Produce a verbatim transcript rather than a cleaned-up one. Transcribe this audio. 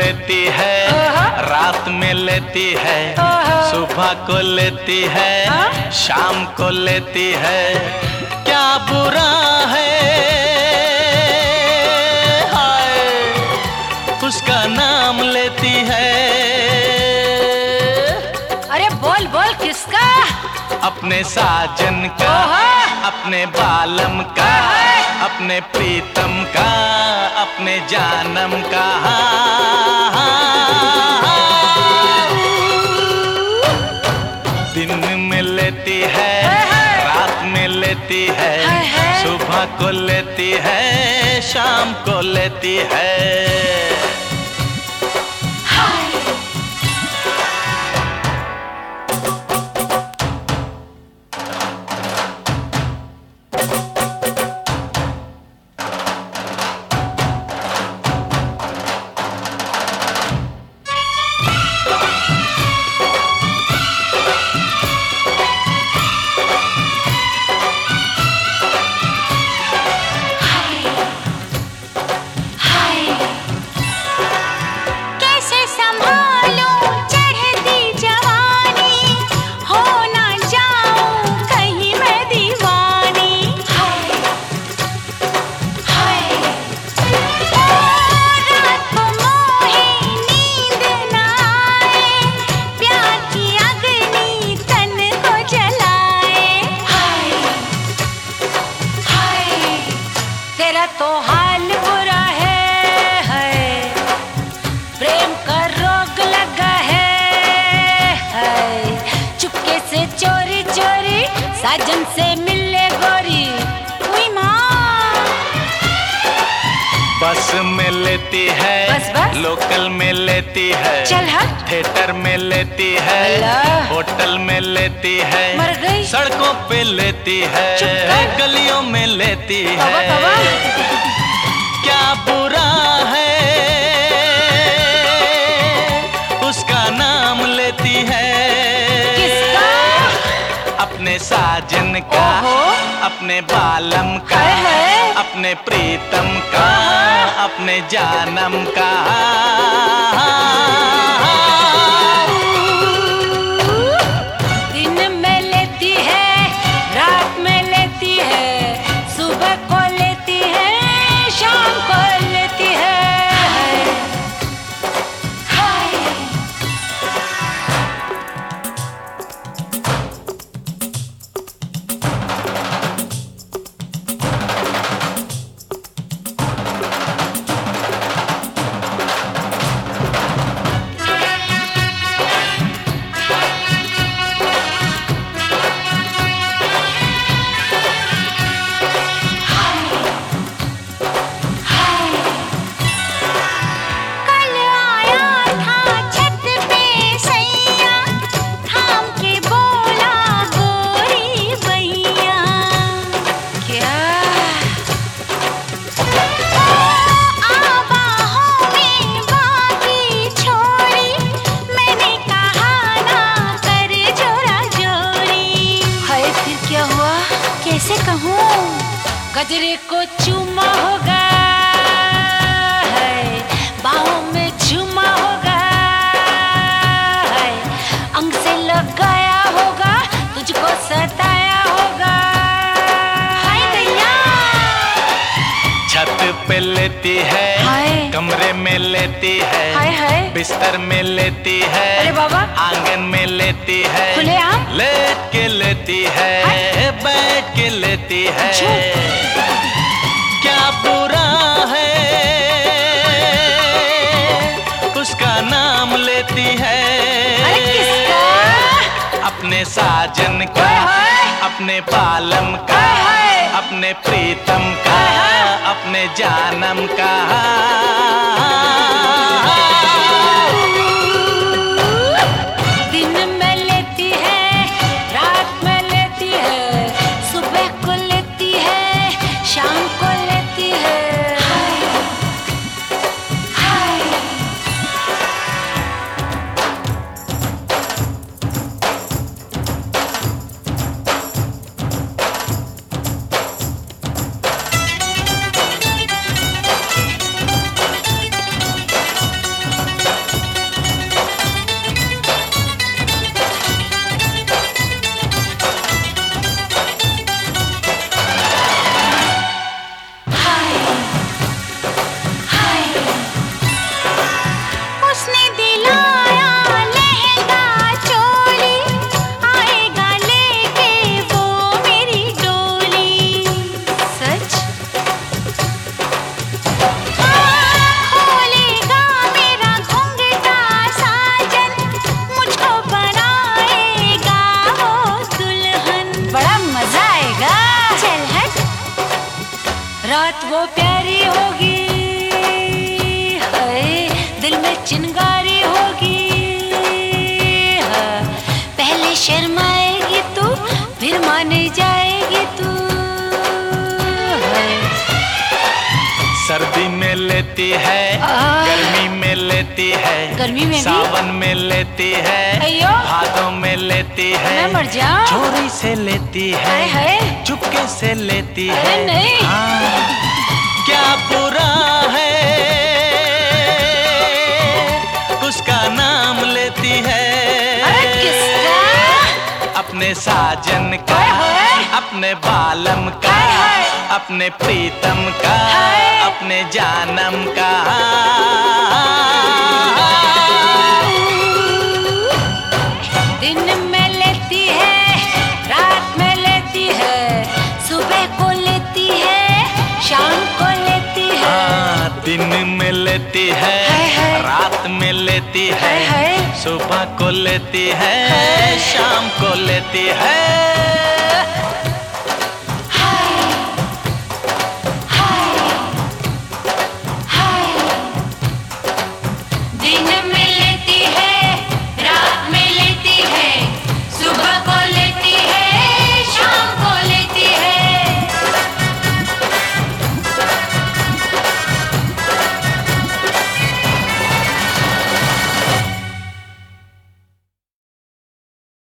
लेती है, रात में लेती है, सुबह को लेती है, शाम को लेती है। क्या बुरा है हाय उसका नाम लेती है। अरे बोल बोल किसका? अपने साजन का, अपने बालम का, अपने प्रीतम का, अपने जानम का। दिन में लेती है, रात में लेती है, सुबह को लेती है, शाम को लेती है। तेरा तो हाल बुरा है, है प्रेम का रोग लगा है, है चुपके से चोरी चोरी साजन से मिले गोरी। हुई माँ बस में लेती है, बस बस लोकल में लेती है, चल हट थिएटर में लेती है, होटल में लेती है, मर गई सड़कों पे लेती है, गलियों में लेती है। तवा, तवा। क्या बुरा है उसका नाम लेती है। किसका? अपने साजन का, अपने बालम का, अपने प्रीतम का, अपने जानम का। दिन में लेती है, रात में लेती है, सुबह को लेती है, शाम को लेती है। कैसे कहूँ गजरे को चूमा होगा, है बाहों में झूमा होगा, है अंग से लगाया होगा, तुझको सताया होगा। हाय दैया छत पे लेती है, कमरे में लेती है, हाय हाय बिस्तर में लेती है, अरे बाबा आंगन में लेती है, खुलेआम लेट के लेती है, बैठ के लेती है। क्या बुरा है उसका नाम लेती है। अरे किसका? अपने साजन का, अपने बालम का, अपने प्रीतम का, अपने जानम का। दिन में लेती है, रात में लेती है, सुबह को लेती है, शाम को लेती है। बात वो प्यारी होगी, हाय दिल में चिंगारी होगी। हाँ, पहले शर्माएगी तू, फिर मान जाएगी तू। सर्दी में लेती है, गर्मी में लेती है, गर्मी में भी? सावन में लेती है, अयो भादों में लेती है, मैं मर जाऊं। चोरी से लेती है, हाय हाय। चुपके से लेती अरे है। नहीं। हाँ, क्या बुरा है उसका नाम लेती है। अरे किसका? अपने साजन का, हाय हाय। अपने बालम का, हाय हाय। अपने प्रीतम का, हाय। अपने जानम का। दिन में लेती है, रात में लेती है, सुबह को लेती है, शाम को लेती है। हाँ, दिन में लेती है, हाय हाय। रात में लेती है, हाय हाय। सुबह को लेती है, हाय। शाम को लेती है।